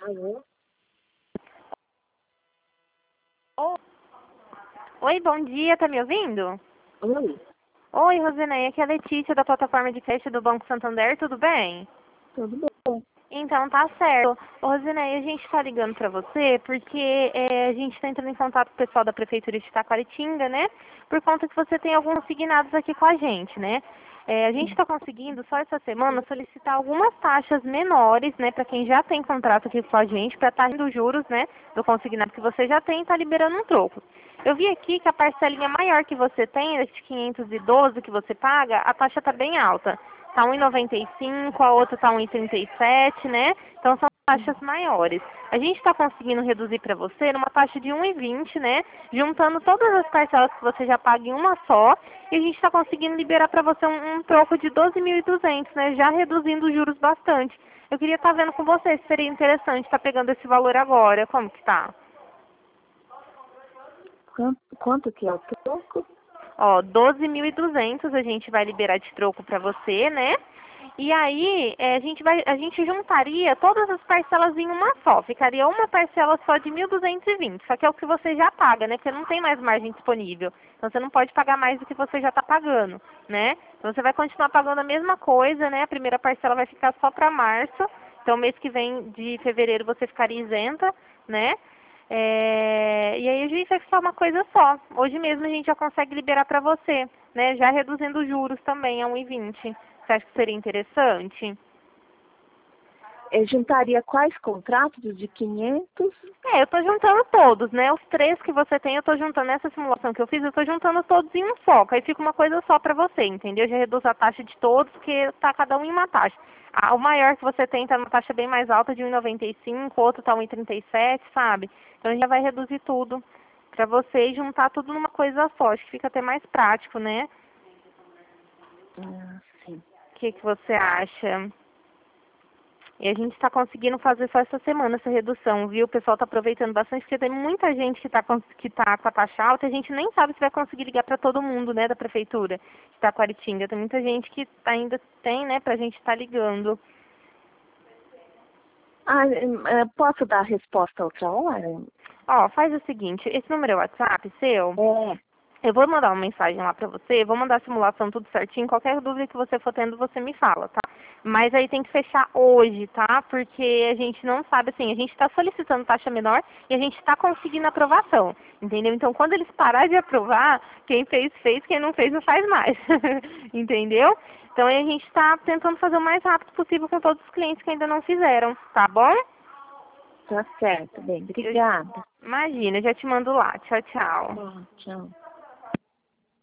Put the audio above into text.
Alô? Oi, bom dia, tá me ouvindo? Oi, Oi, Roseneia, aqui é a Letícia da plataforma de caixa do Banco Santander, tudo bem? tudo bem? Então, tá certo. Ô, Roseneia, a gente tá ligando pra você porque a gente tá entrando em contato com o pessoal da Prefeitura de Taquaritinga, né? Por conta que você tem alguns consignados aqui com a gente, né? A gente está conseguindo, só essa semana, solicitar algumas taxas menores, né, para quem já tem contrato aqui com a gente, para estar indo juros, né, do consignado que você já tem e está liberando um troco. Eu vi aqui que a parcelinha maior que você tem, esse 512 que você paga, a taxa está bem alta. Está 1,95, a outra está 1,37, né? Então são taxas maiores. A gente está conseguindo reduzir para você numa taxa de 1,20, né? Juntando todas as parcelas que você já paga em uma só, e a gente está conseguindo liberar para você um troco de 12.200, né? Já reduzindo os juros bastante. Eu queria estar vendo com você se seria interessante estar pegando esse valor agora. Como que tá? Quanto que é o troco? Ó, 12.200 a gente vai liberar de troco para você, né? E aí, a gente juntaria todas as parcelas em uma só. Ficaria uma parcela só de 1.220. Só que é o que você já paga, né? Porque não tem mais margem disponível. Então você não pode pagar mais do que você já está pagando, né? Então você vai continuar pagando a mesma coisa, né? A primeira parcela vai ficar só para março. Então mês que vem de fevereiro você ficaria isenta, né? E aí a gente vai ficar uma coisa só. Hoje mesmo a gente já consegue liberar para você, né? Já reduzindo os juros também a 1,20. Você acha que seria interessante? Eu juntaria quais contratos de 500? Eu tô juntando todos, né? Os três que você tem, eu tô juntando nessa simulação que eu fiz, eu tô juntando todos em um só. Aí fica uma coisa só pra você, entendeu? Já reduz a taxa de todos, porque tá cada um em uma taxa. O maior que você tem tá numa taxa bem mais alta, de 1,95, o outro tá 1,37, sabe? Então a gente já vai reduzir tudo pra você e juntar tudo numa coisa só. Acho que fica até mais prático, né? Ah, sim. O que que você acha? E a gente está conseguindo fazer só essa semana essa redução, viu? O pessoal está aproveitando bastante, porque tem muita gente que está com a taxa alta e a gente nem sabe se vai conseguir ligar para todo mundo, né, da prefeitura de Taquaritinga. Tem muita gente que ainda tem, né, para a gente estar ligando. Posso dar a resposta outra hora? Ó, faz o seguinte, esse número é o WhatsApp seu? É, Eu vou mandar uma mensagem lá pra você, vou mandar a simulação tudo certinho. Qualquer dúvida que você for tendo, você me fala, tá? Mas aí tem que fechar hoje, tá? Porque a gente não sabe, assim, a gente está solicitando taxa menor e a gente está conseguindo aprovação, entendeu? Então, quando eles pararem de aprovar, quem fez, fez, quem não fez, não faz mais, entendeu? Então, aí a gente está tentando fazer o mais rápido possível com todos os clientes que ainda não fizeram, tá bom? tá certo. Bem, Eu- obrigada. Imagina, eu já te mando lá. Tchau, tchau. Tchau.